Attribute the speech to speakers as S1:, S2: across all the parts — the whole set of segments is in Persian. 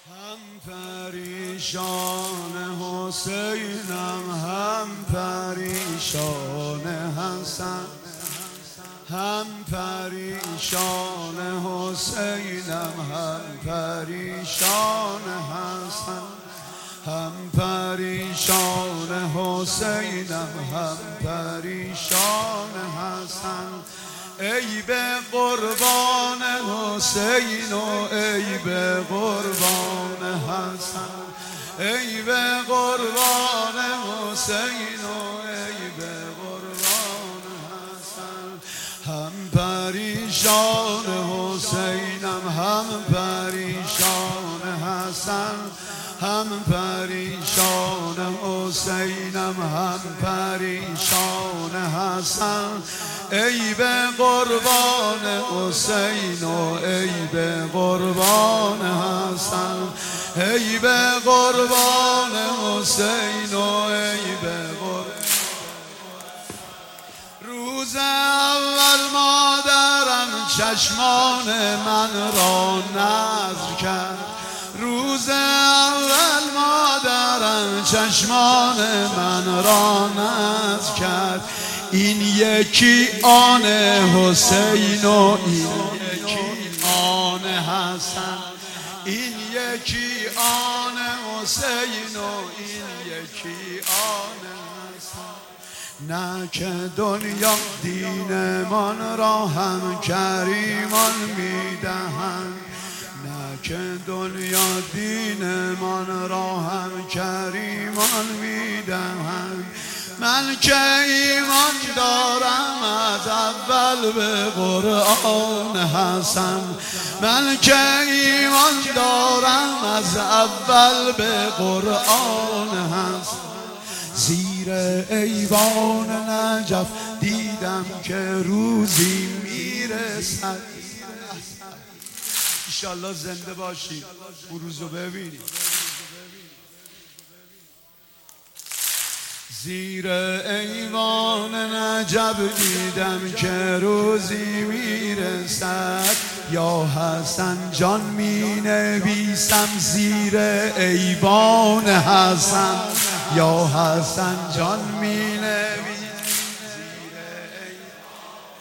S1: هم پریشان حسینم هم پریشان حسن، هم پریشان حسینم هم پریشان حسن، هم پریشان حسینم هم پریشان حسن. ای به قربان حسین و ای به قربان حسن، ای به قربان حسین و ای به قربان حسن. هم پریشان حسینم هم پریشان حسن، هم پریشان حسینم هم پریشان حسن. ای به قربان حسین و ای به قربان حسن، ای به قربان حسین و ای به قربان. روز اول مادرم چشمان من را نذر کرد، روز اول مادرم چشمان من را نذر کرد. این یکی آن حسین و این یکی آن حسن، این یکی آن حسین و این یکی آن حسن. نه که دنیا دینمان را هم کریمان میدهند، نه که دنیا دینمان را هم کریمان میدهند. من که ایمان دارم از اول به قرآن حسن، من که ایمان دارم از اول به قرآن حسن. زیر ایوان نجف دیدم که روزی میرسد. انشالله زنده باشید اون روزو ببینید. زیر ایوان نجف دیدم که روزی میرسد. یا حسن جان می نویسم زیر ایوان حسن، یا حسن جان می نویسم زیر ایوان.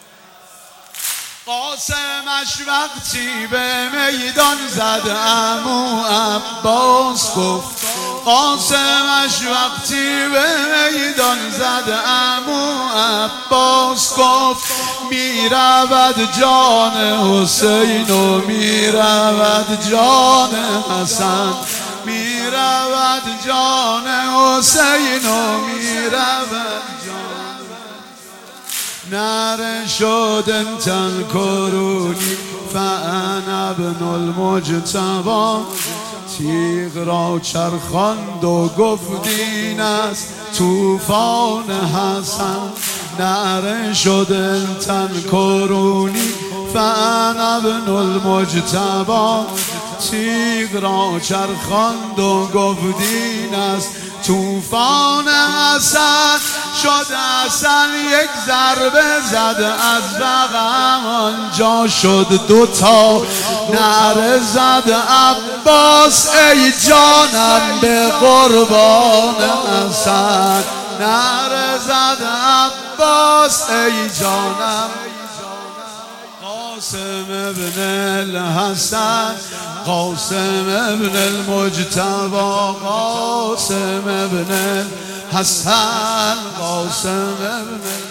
S1: قاسمش وقتی به میدان زد عمو عباس گفت، قاسمش وقتی به میدان زد عمو عباس گفت. میرود جان حسین و میرود جان حسن، میرود جان حسین و میرود جان. نره شد تنکرونی فانا ابن المجتبی. تیغ را چرخاند و گفت این است طوفان حسن. نره شد تنکرونی فانا ابن المجتبی. تیغ را چرخاند و گفت این است طوفان حسن. شد حسن یک ضربه زد از رقم، آنجا شد دوتا. نعره زد عباس ای جانم به قربان حسن، نعره زد عباس ای جانم. قاسم ابن الحسن، قاسم ابن المجتبی، قاسم ابن الحسن، قاسم ابن